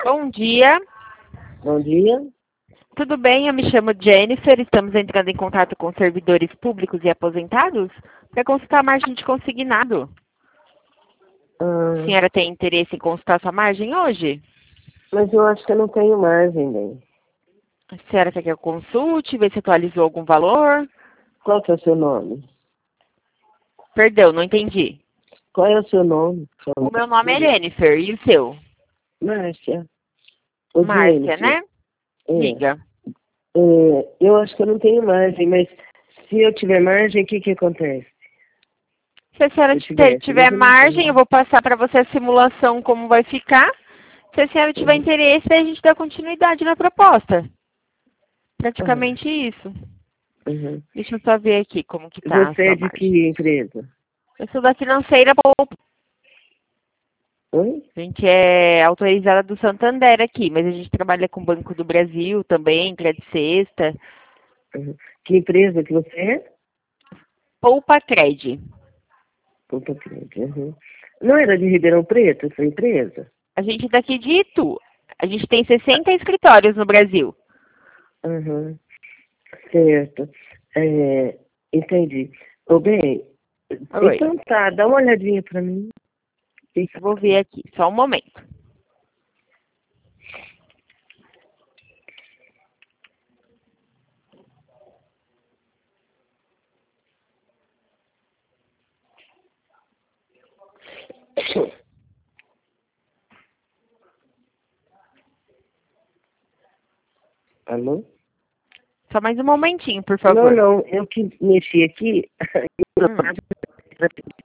Bom dia, Bom dia. tudo bem? Eu me chamo Jennifer, estamos entrando em contato com servidores públicos e aposentados para consultar a margem de consignado. A Ah, senhora tem interesse em consultar sua margem hoje? mas eu acho que eu não tenho margem, bem. A senhora quer que eu consulte, ver se atualizou algum valor? Qual que é o seu nome? Perdão, não entendi. Qual é o seu nome? O meu nome é Jennifer, e o seu? Márcia. Ô, Márcia, Jennifer. né? É, Diga. eu acho que eu não tenho margem, mas se eu tiver margem, o que que acontece? Se a senhora Se eu tivesse, mas tiver eu não margem, eu tenho. vou passar para você a simulação como vai ficar. Se a senhora tiver Uhum. interesse, a gente dá continuidade na proposta. Ah, Praticamente isso. uhum. Deixa eu só ver aqui como que tá a Você é sua de margem. que empresa? Eu sou da financeira Poupa. Oi? A gente é autorizada do Santander aqui, mas a gente trabalha com o Banco do Brasil também, Crédito Sexta. Uhum. Que empresa que você é? Poupa Cred. Ponta Preta. Uhum. Não era de Ribeirão Preto, sua empresa? A gente é daqui de Itu. A gente tem 60 escritórios no Brasil. Uhum. Certo. Entendi. Ô, bem, Oi. então tá, dá uma olhadinha pra mim. Eu vou ver aqui, só um momento. Alô? Só mais um momentinho, por Não, favor. não, eu que mexi aqui. Hum.